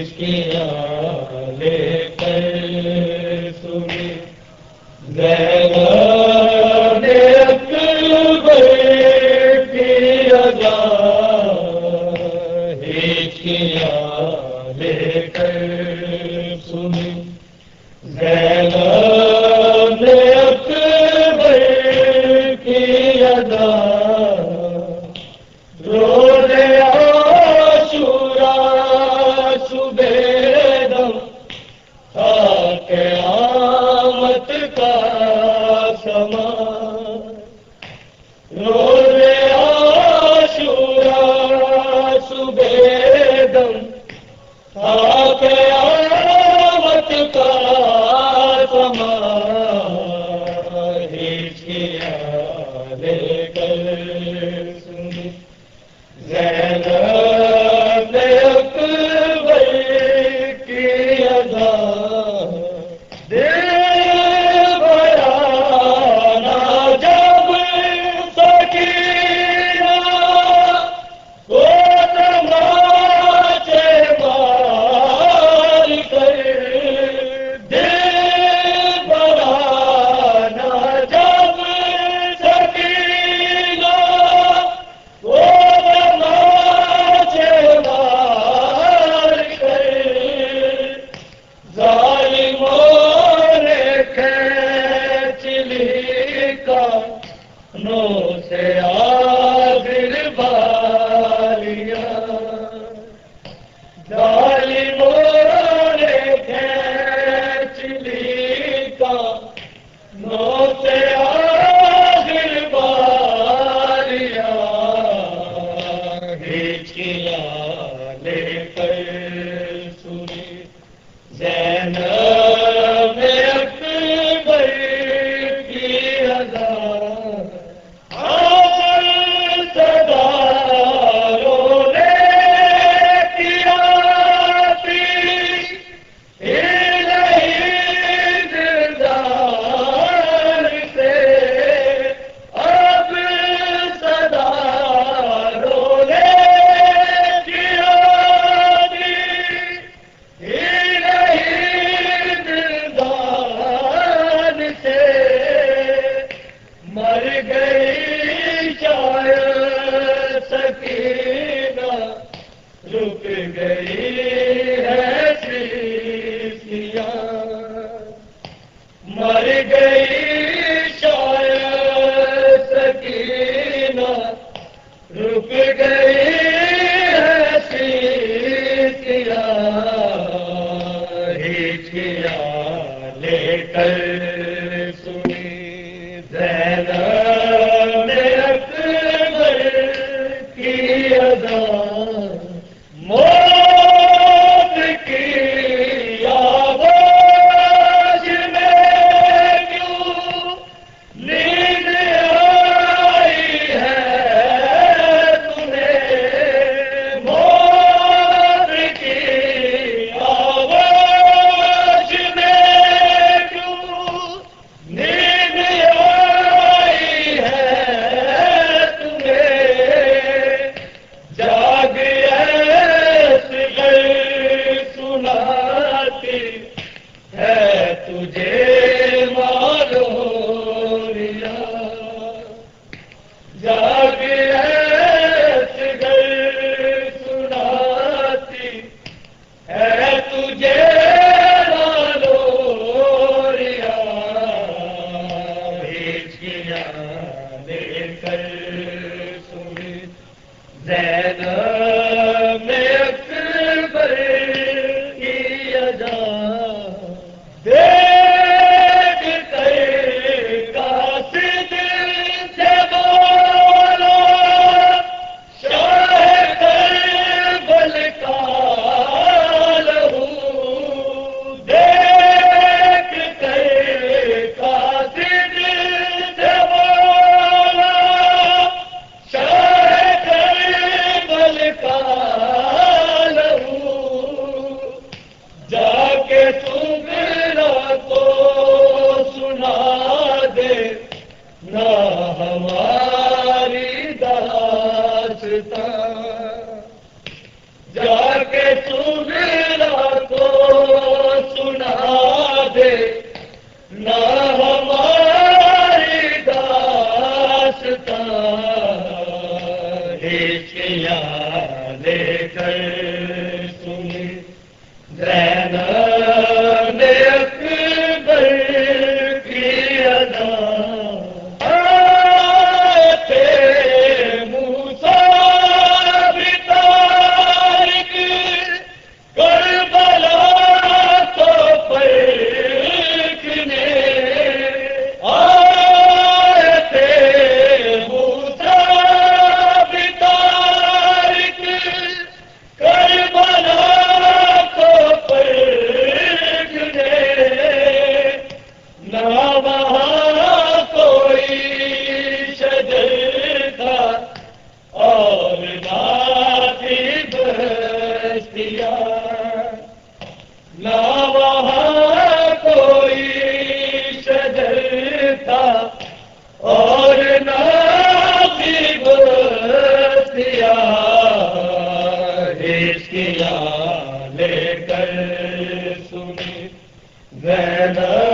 ہچکیاں لے کر سنی زینب نے اکبر کی ادا ہچکیاں لے کر سنی زینب نے اکبر کی ادا روز عاشورا صبح دم تھا قیامت کا سما روز عاشورا صبح دم تھا قیامت کا سما ہچکیاں لے کر سنی زینب نے اکبر کی ادا دل بیانا جب سکینہ کو تماچے مار کر دل بیانا جب سکینہ کو نو سے آخر بالیاں ظالموں نے کھینچ لی کانوں سے آخر بالیاں ہچکیاں لے کر سنی زینب نے اکبر کی ادا مر گئی شاید سکینہ رک گئی ہے سیسیاں مر گئی شاید سکینہ رک گئی ہے سیسیاں ہچکیاں لے کر سنی زینب نے اکبر کی ادا موت کی آواز میں کیوں نیند آئی ہے تمہیں موت کی آواز میں کیوں نیند جاگ سناتی ہے تجھے معلومیا جاگ سناتی ہے تجھے معلومیا ہچکیاں لے کر سنی زینب نے اکبر کی ادا دیکھ کر قاصد سے بولا شاہ کربل کا لہو نہ وہاں کوئی شجر تھا اور نہ بھی بستیاں ہچکیاں لے کر سنی زینب